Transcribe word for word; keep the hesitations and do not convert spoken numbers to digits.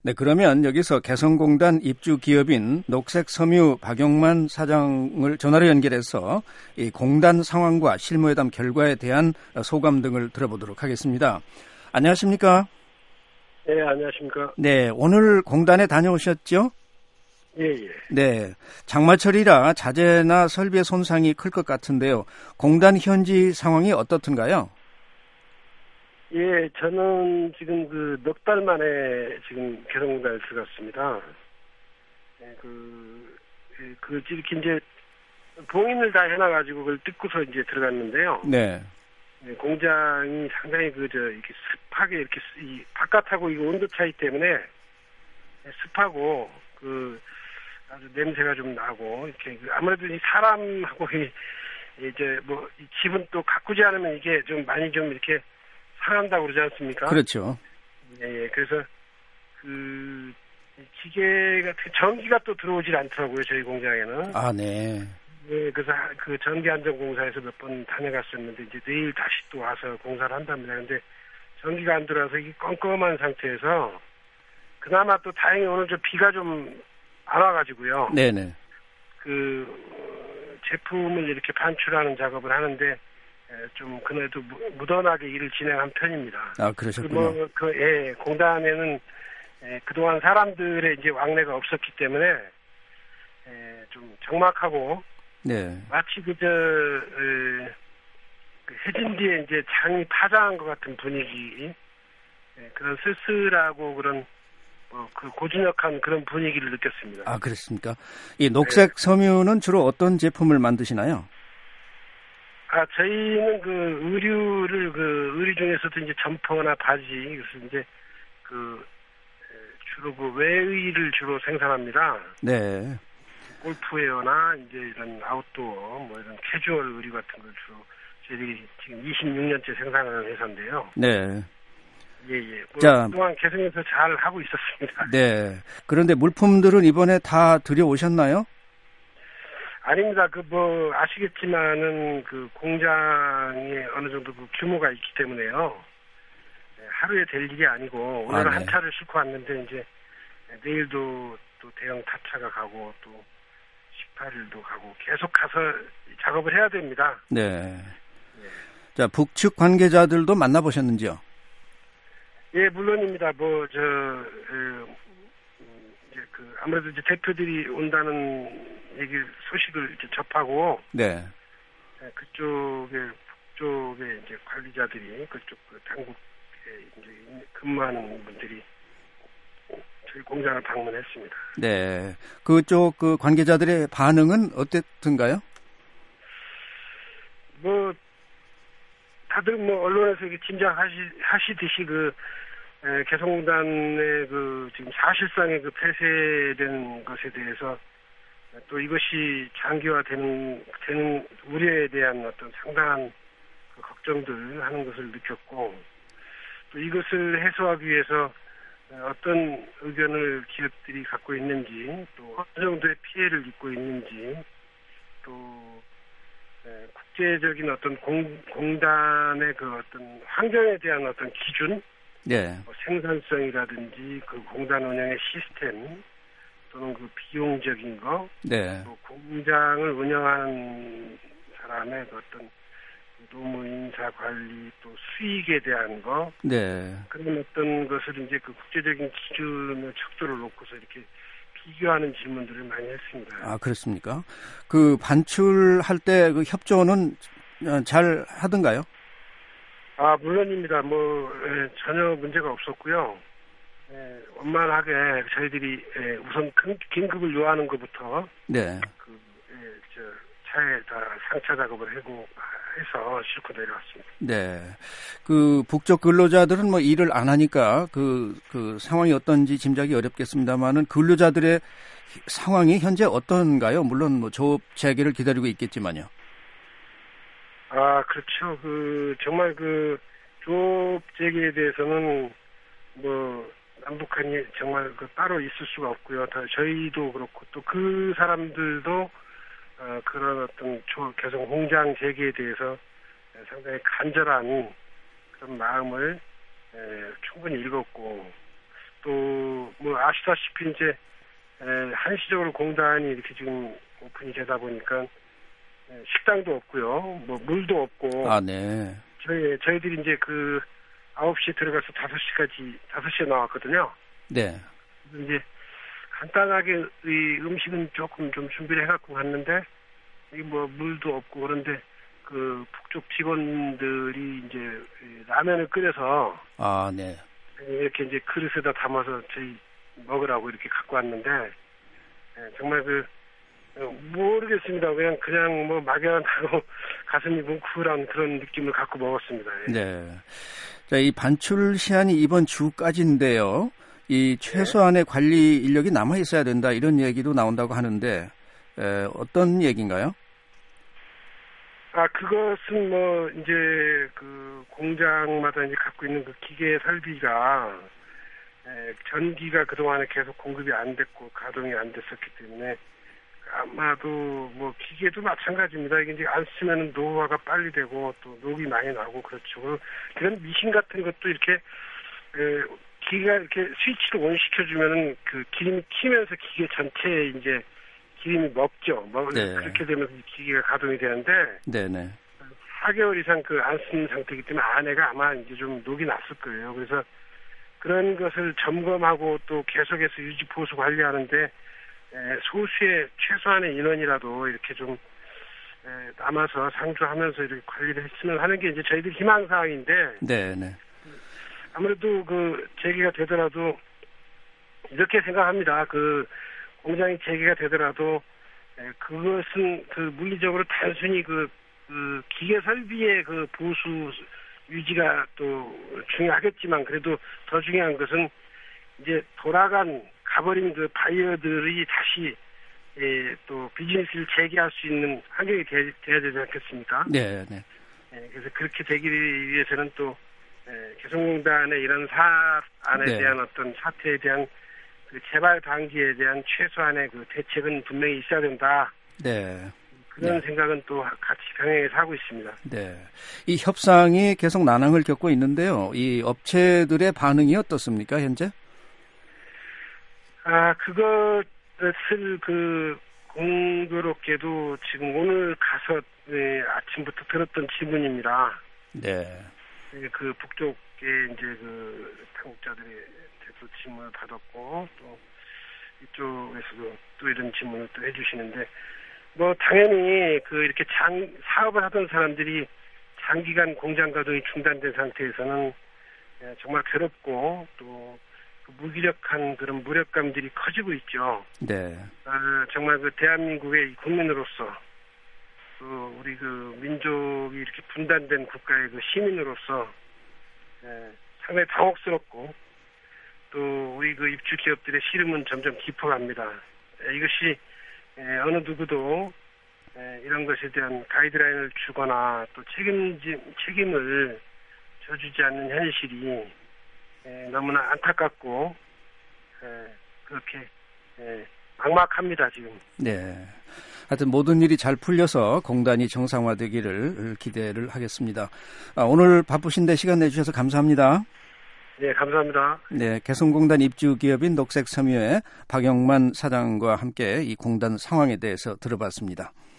네, 그러면 여기서 개성공단 입주 기업인 녹색섬유 박용만 사장을 전화로 연결해서 이 공단 상황과 실무회담 결과에 대한 소감 등을 들어보도록 하겠습니다. 안녕하십니까? 네, 안녕하십니까? 네, 오늘 공단에 다녀오셨죠? 예, 예. 네, 장마철이라 자재나 설비의 손상이 클 것 같은데요. 공단 현지 상황이 어떻든가요? 예, 저는 지금 그 넉 달 만에 지금 개성공단에 들어갔습니다. 예, 그, 예, 그, 이렇게 이제 봉인을 다 해놔가지고 그걸 뜯고서 이제 들어갔는데요. 네. 예, 공장이 상당히 그, 저, 이렇게 습하게 이렇게, 이, 바깥하고 이거 온도 차이 때문에 습하고 그, 아주 냄새가 좀 나고, 이렇게 그 아무래도 이 사람하고 이, 이제 뭐, 이 집은 또 가꾸지 않으면 이게 좀 많이 좀 이렇게 상한다고 그러지 않습니까? 그렇죠. 예, 예. 그래서, 그, 기계가, 전기가 또 들어오질 않더라고요, 저희 공장에는. 아, 네. 예, 그래서 그 전기안전공사에서 몇 번 다녀갔었는데, 이제 내일 다시 또 와서 공사를 한답니다. 근데 전기가 안 들어와서 이게 껌껌한 상태에서, 그나마 또 다행히 오늘 저 비가 좀 안 와가지고요. 네네. 그, 제품을 이렇게 반출하는 작업을 하는데, 좀 그래도 무던하게 일을 진행한 편입니다. 아, 그러셨군요. 그, 뭐, 그, 예, 공단에는 예, 그동안 사람들의 이제 왕래가 없었기 때문에 예, 좀 적막하고 네. 마치 그저 예, 그 해진 뒤에 이제 장이 파장한 것 같은 분위기, 예, 그런 쓸쓸하고 그런 뭐 그 고즈넉한 그런 분위기를 느꼈습니다. 아, 그렇습니까? 이 녹색 섬유는 주로 어떤 제품을 만드시나요? 아, 저희는 그 의류를 그 의류 중에서도 이제 점퍼나 바지, 그래서 이제 그 주로 그 외의를 주로 생산합니다. 네. 골프웨어나 이제 이런 아웃도어, 뭐 이런 캐주얼 의류 같은 걸 주로 저희들이 지금 이십육 년째 생산하는 회사인데요. 네. 예, 예. 뭐 자, 그동안 개성에서 잘 하고 있었습니다. 네. 그런데 물품들은 이번에 다 들여오셨나요? 아닙니다. 그 뭐 아시겠지만은 그 공장이 어느 정도 그 규모가 있기 때문에요. 하루에 될 일이 아니고 오늘 아, 네. 한 차를 싣고 왔는데 이제 내일도 또 대형 타차가 가고 또 십팔 일도 가고 계속 가서 작업을 해야 됩니다. 네. 예. 자, 북측 관계자들도 만나보셨는지요? 예, 물론입니다. 뭐 저 이제 그 아무래도 이제 대표들이 온다는 얘기 소식을 이제 접하고 네. 그쪽에 북쪽에 이제 관리자들이 그쪽 그 당국에 이제 근무하는 분들이 저희 공장을 방문했습니다. 네. 그쪽 그 관계자들의 반응은 어땠던가요? 뭐 다들 뭐 언론에서 이렇게 짐작하시 하시듯이 그 에, 개성공단의 그 지금 사실상의 그 폐쇄된 것에 대해서 또 이것이 장기화되는 되는 우려에 대한 어떤 상당한 그 걱정들 하는 것을 느꼈고 또 이것을 해소하기 위해서 어떤 의견을 기업들이 갖고 있는지 또 어느 정도의 피해를 입고 있는지 또 국제적인 어떤 공, 공단의 그 어떤 환경에 대한 어떤 기준, 네. 뭐 생산성이라든지 그 공단 운영의 시스템 또는 그 비용적인 거, 네. 또 공장을 운영하는 사람의 그 어떤 노무 인사 관리 또 수익에 대한 거, 네. 그런 어떤 것을 이제 그 국제적인 기준을 척도를 놓고서 이렇게 비교하는 질문들을 많이 했습니다. 아, 그렇습니까? 그 반출할 때 그 협조는 잘 하던가요? 아, 물론입니다. 뭐 에, 전혀 문제가 없었고요. 에, 원만하게 저희들이 에, 우선 근, 긴급을 요하는 것부터 네. 그 에, 저 차에다 상차 작업을 하고 해서 싣고 내려왔습니다. 네. 그 북쪽 근로자들은 뭐 일을 안 하니까 그, 그 상황이 어떤지 짐작이 어렵겠습니다만은 근로자들의 상황이 현재 어떤가요? 물론 뭐 조업 재개를 기다리고 있겠지만요. 아, 그렇죠. 그 정말 그 조업 재개에 대해서는 뭐 남북한이 정말 그 따로 있을 수가 없고요. 다 저희도 그렇고 또 그 사람들도 어, 그런 어떤 조, 개성 공장 재개에 대해서 상당히 간절한 그런 마음을 에, 충분히 읽었고 또 뭐 아시다시피 이제 에, 한시적으로 공단이 이렇게 지금 오픈이 되다 보니까 에, 식당도 없고요, 뭐 물도 없고. 아, 네. 저희 저희들이 이제 그 아홉 시에 들어가서 다섯 시까지 다섯 시에 나왔거든요. 네. 이제 간단하게 이 음식은 조금 좀 준비를 해갖고 갔는데 이 뭐 물도 없고 그런데 그 북쪽 직원들이 이제 라면을 끓여서 아, 네. 이렇게 이제 그릇에다 담아서 저희 먹으라고 이렇게 갖고 왔는데 정말 그 모르겠습니다. 그냥 그냥 뭐 막연하고 가슴이 뭉클한 그런 느낌을 갖고 먹었습니다. 예. 네. 자, 이 반출 시한이 이번 주까지인데요. 이 최소한의 네. 관리 인력이 남아 있어야 된다 이런 얘기도 나온다고 하는데 에, 어떤 얘기인가요? 아, 그것은 뭐 이제 그 공장마다 이제 갖고 있는 그 기계 설비가 에, 전기가 그동안에 계속 공급이 안 됐고 가동이 안 됐었기 때문에 아마도 뭐 기계도 마찬가지입니다. 이게 이제 안 쓰면은 노화가 빨리 되고 또 녹이 많이 나고 그렇죠. 그런 미신 같은 것도 이렇게 그 기계가 이렇게 스위치를 온 시켜주면은 그 기름이 튀면서 기계 전체에 이제 기름이 먹죠. 먹 네. 그렇게 되면서 기계가 가동이 되는데 네네. 사 개월 이상 그 안 쓰는 상태이기 때문에 안에가 아마 이제 좀 녹이 났을 거예요. 그래서 그런 것을 점검하고 또 계속해서 유지 보수 관리하는데 소수의 최소한의 인원이라도 이렇게 좀 남아서 상주하면서 이렇게 관리를 했으면 하는 게 이제 저희들 희망사항인데. 네네. 아무래도 그 재개가 되더라도 이렇게 생각합니다. 그 공장이 재개가 되더라도 그것은 그 물리적으로 단순히 그, 그 기계 설비의 그 보수 유지가 또 중요하겠지만 그래도 더 중요한 것은 이제 돌아간 가버린 그 바이어들이 다시 예, 또 비즈니스를 재개할 수 있는 환경이 되, 돼야 되지 않겠습니까? 네, 네. 예, 그래서 그렇게 되기 위해서는 또 예, 개성공단의 이런 사안에 네. 대한 어떤 사태에 대한 그 재발 방지에 대한 최소한의 그 대책은 분명히 있어야 된다. 네. 그런 네. 생각은 또 같이 병행해서 하고 있습니다. 네. 이 협상이 계속 난항을 겪고 있는데요. 이 업체들의 반응이 어떻습니까, 현재? 아, 그것을 그 공교롭게도 지금 오늘 가서 네, 아침부터 들었던 질문입니다. 네. 그 북쪽에 이제 그 당국자들이 또 질문을 받았고 또 이쪽에서도 또 이런 질문을 또 해주시는데 뭐 당연히 그 이렇게 장 사업을 하던 사람들이 장기간 공장 가동이 중단된 상태에서는 정말 괴롭고 또 무기력한 그런 무력감들이 커지고 있죠. 네. 아, 정말 그 대한민국의 국민으로서 또 우리 그 민족이 이렇게 분단된 국가의 그 시민으로서 예, 상당히 당혹스럽고 또 우리 그 입주 기업들의 시름은 점점 깊어갑니다. 예, 이것이 예, 어느 누구도 예, 이런 것에 대한 가이드라인을 주거나 또 책임지, 책임을 져주지 않는 현실이 예, 너무나 안타깝고 예, 그렇게 예, 막막합니다 지금. 네. 하여튼 모든 일이 잘 풀려서 공단이 정상화되기를 기대를 하겠습니다. 아, 오늘 바쁘신데 시간 내주셔서 감사합니다. 네, 감사합니다. 네, 개성공단 입주 기업인 녹색섬유의 박영만 사장과 함께 이 공단 상황에 대해서 들어봤습니다.